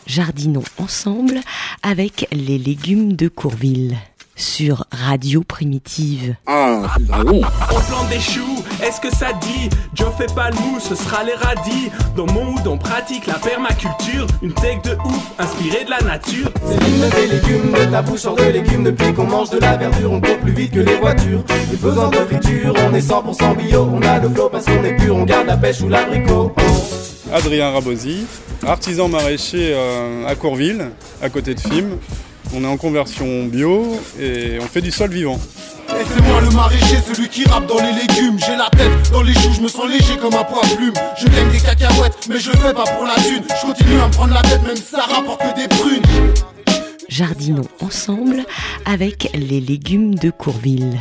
Jardinons ensemble avec les légumes de Courville sur Radio Primitive. Ah, c'est bon. On plante des choux, est-ce que ça dit? Joe fait pas le mou, ce sera les radis. Dans mon hood, on pratique la permaculture. Une tech de ouf, inspirée de la nature. C'est l'hymne des légumes, de ta bouche sort de légumes. Depuis qu'on mange de la verdure, on court plus vite que les voitures. Plus besoin de friture, on est 100% bio. On a le flow parce qu'on est pur, on garde la pêche ou l'abricot. Adrien Rabosi, artisan maraîcher à Courville, à côté de Fismes. On est en conversion bio et on fait du sol vivant. Et c'est moi le maraîcher, celui qui rappe dans les légumes. J'ai la tête dans les choux, je me sens léger comme un poids plume. Je gagne des cacahuètes, mais je le fais pas pour la thune. Je continue à me prendre la tête, même si ça rapporte que des prunes. Jardinons ensemble avec les légumes de Courville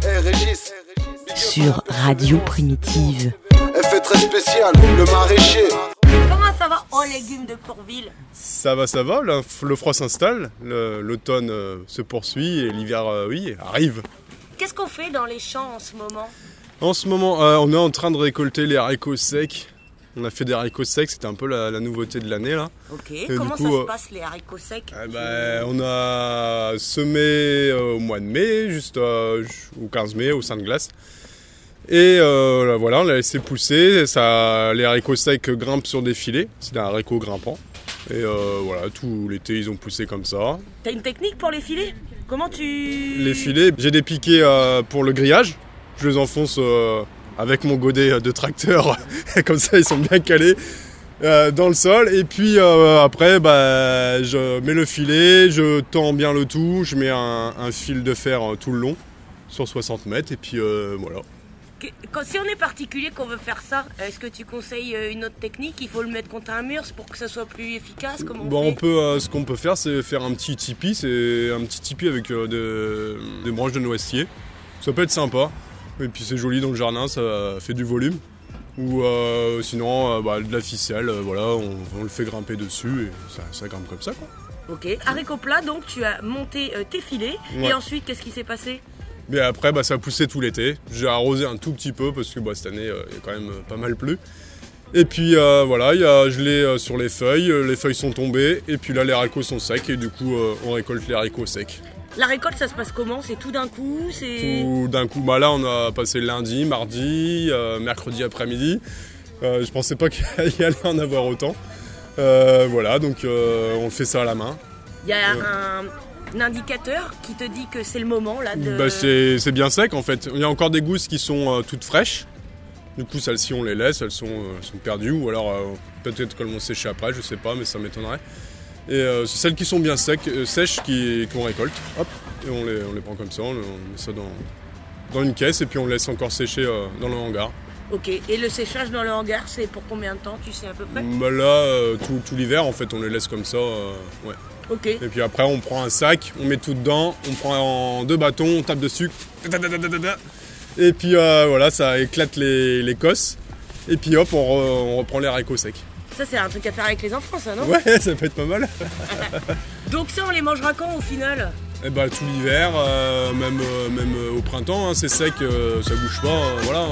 sur Radio Primitive. Effet très spécial, le maraîcher. Comment ça va, légumes de Courville? Ça va, le froid s'installe, l'automne se poursuit et l'hiver, arrive. Qu'est-ce qu'on fait dans les champs en ce moment? En ce moment, on est en train de récolter les haricots secs. On a fait des haricots secs, c'était un peu la nouveauté de l'année là. Ok, et comment du coup, ça se passe les haricots secs? On a semé au mois de mai, juste au 15 mai, au Sainte-Glace. Et voilà, on l'a laissé pousser, les haricots secs grimpent sur des filets, c'est des haricots grimpants. Et voilà, tout l'été ils ont poussé comme ça. T'as une technique pour les filets? Comment tu... Les filets, j'ai des piquets pour le grillage, je les enfonce avec mon godet de tracteur, comme ça ils sont bien calés dans le sol. Et puis après, je mets le filet, je tends bien le tout, je mets un fil de fer tout le long, sur 60 mètres, et puis voilà. Si on est particulier qu'on veut faire ça, est-ce que tu conseilles une autre technique? Il faut le mettre contre un mur pour que ça soit plus efficace? Comment on fait? Ce qu'on peut faire, c'est faire un petit tipi. C'est un petit tipi avec des branches de noisetier. Ça peut être sympa. Et puis c'est joli dans le jardin, ça fait du volume. Ou sinon, de la ficelle, on le fait grimper dessus et ça grimpe comme ça, quoi. Ok, haricots plats, donc tu as monté tes filets. Ouais. Et ensuite, qu'est-ce qui s'est passé? Mais après, ça a poussé tout l'été. J'ai arrosé un tout petit peu parce que cette année, il y a quand même pas mal plu. Et puis je l'ai sur les feuilles sont tombées. Et puis là, les haricots sont secs et du coup, on récolte les haricots secs. La récolte, ça se passe comment? C'est tout d'un coup? Tout d'un coup. Là, on a passé lundi, mardi, mercredi après-midi. Je pensais pas qu'il allait en avoir autant. Donc on fait ça à la main. Il y a un indicateur qui te dit que c'est le moment là de... c'est bien sec en fait. Il y a encore des gousses qui sont toutes fraîches. Du coup celles-ci on les laisse, elles sont perdues. Ou alors peut-être qu'elles vont sécher après, je sais pas, mais ça m'étonnerait. Et c'est celles qui sont bien sèches qu'on récolte. Hop, et on les prend comme ça, on met ça dans une caisse et puis on laisse encore sécher dans le hangar. Ok, et le séchage dans le hangar, c'est pour combien de temps, tu sais à peu près? Tout l'hiver en fait, on les laisse comme ça, ouais. Ok. Et puis après on prend un sac, on met tout dedans, on prend en 2 bâtons, on tape dessus. Et puis ça éclate les cosses. Et puis hop, on reprend les haricots secs. Ça c'est un truc à faire avec les enfants ça, non? Ouais, ça peut être pas mal. Donc ça on les mangera quand au final? Tout l'hiver, même au printemps, hein, c'est sec, ça bouge pas, voilà.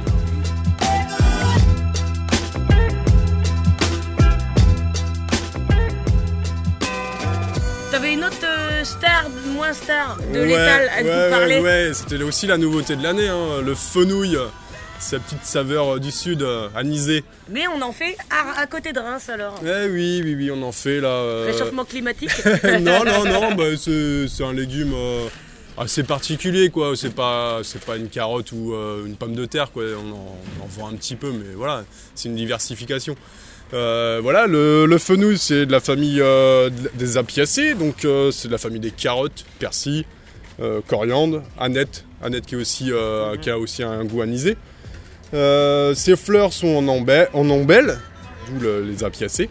T'avais une autre moins star de l'étal à vous parler? Ouais, c'était aussi la nouveauté de l'année, hein, le fenouil, sa petite saveur du sud, anisée. Mais on en fait à côté de Reims alors? Oui, on en fait là. Réchauffement climatique? Non, c'est un légume assez particulier quoi. C'est pas une carotte ou une pomme de terre quoi. On en vend un petit peu, mais voilà, c'est une diversification. Le fenouil c'est de la famille des apiacées, donc c'est de la famille des carottes, persil, coriandre, aneth qui a aussi un goût anisé. Ses fleurs sont en ombelle, d'où les apiacées.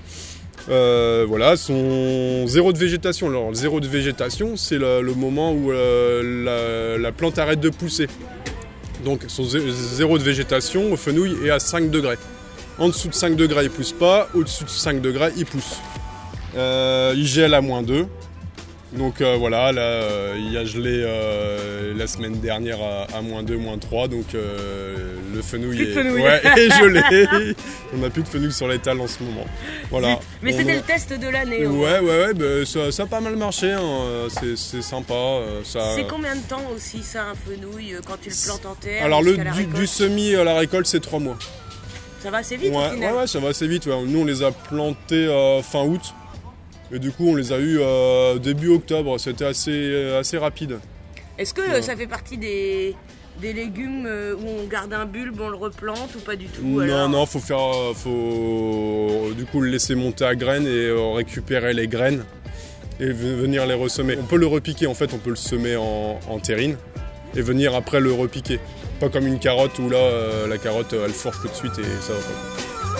Sont zéro de végétation. Alors le zéro de végétation c'est le moment où la plante arrête de pousser. Donc son zéro de végétation au fenouil est à 5 degrés. En dessous de 5 degrés, il ne pousse pas. Au-dessus de 5 degrés, il pousse. Il gèle à -2. Donc voilà, là il a gelé la semaine dernière à -2, -3, donc le fenouil est gelé. On n'a plus de fenouil sur l'étal en ce moment. Voilà. Mais c'était le test de l'année. Ouais, bah, ça a pas mal marché, hein. C'est sympa. C'est combien de temps aussi ça, un fenouil, quand tu le plantes en terre? Alors du semis à la récolte, c'est 3 mois. Ça va assez vite au final. Ouais, ça va assez vite. Ouais. Nous on les a plantés fin août. Et du coup, on les a eus début octobre. C'était assez rapide. Est-ce que ça fait partie des légumes où on garde un bulbe, on le replante ou pas du tout? Non, faut du coup le laisser monter à graines et récupérer les graines et venir les ressemer. On peut le repiquer, en fait, on peut le semer en terrine et venir après le repiquer. Pas comme une carotte où là, la carotte, elle fourche tout de suite et ça va pas.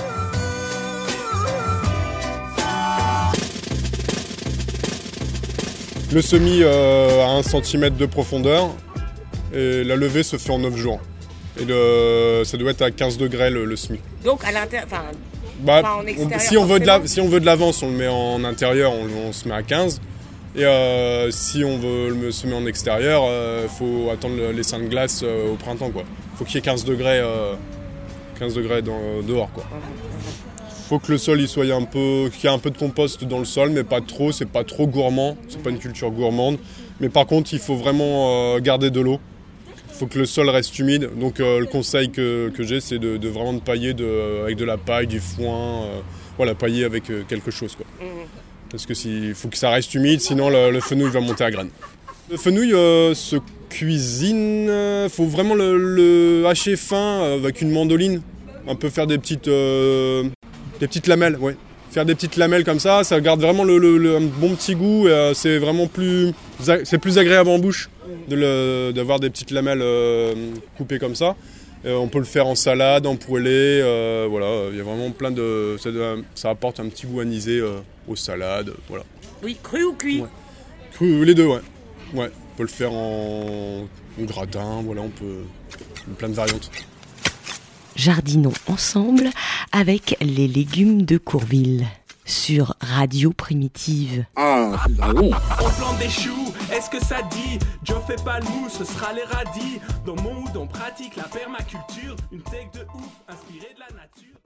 Le semis à 1 cm de profondeur et la levée se fait en 9 jours. Et ça doit être à 15 degrés le semis. Donc à l'intérieur, en extérieur. Si on veut de l'avance, on le met en intérieur, on se met à 15. Et si on veut le semer en extérieur, il faut attendre les seins de glace au printemps, quoi. Faut qu'il y ait 15 degrés dehors, quoi. Faut que le sol qu'il y ait un peu de compost dans le sol, mais pas trop, c'est pas trop gourmand, c'est pas une culture gourmande. Mais par contre, il faut vraiment garder de l'eau. Il faut que le sol reste humide. Donc le conseil que j'ai, c'est de vraiment pailler avec de la paille, du foin, pailler avec quelque chose, quoi. Parce que faut que ça reste humide, sinon le fenouil va monter à graines. Le fenouil se cuisine, faut vraiment le hacher fin avec une mandoline, un peu faire des petites lamelles, ouais. Faire des petites lamelles comme ça garde vraiment un bon petit goût. Et, c'est vraiment plus agréable en bouche d'avoir des petites lamelles coupées comme ça. On peut le faire en salade, en poêlé, il y a vraiment plein de... Ça apporte un petit goût anisé aux salades, voilà. Oui, cru ou cuit? Ouais. Cru, les deux, ouais. Ouais, on peut le faire en gratin, voilà, on peut... plein de variantes. Jardinons ensemble avec les légumes de Courville sur Radio Primitive. On plante des choux, est-ce que ça dit? Joe fait pas le mou, ce sera les radis. Dans mon hood on pratique la permaculture, une tech de ouf inspirée de la nature.